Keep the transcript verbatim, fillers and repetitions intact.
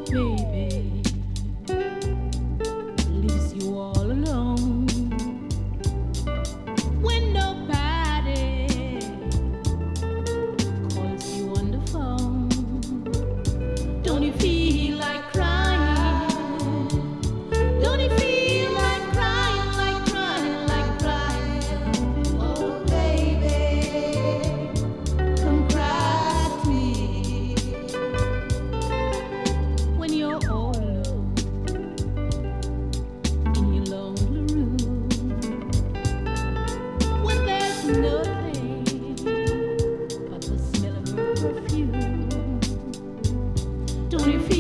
baby leaves you all alone when nobody calls you on the phone. Don't you feel like crying? Don't you feel like crying, like crying, like crying? Oh baby, come cry to me when you're all alone in your lonely room, when there's nothing but the smell of her perfume. Don't you feel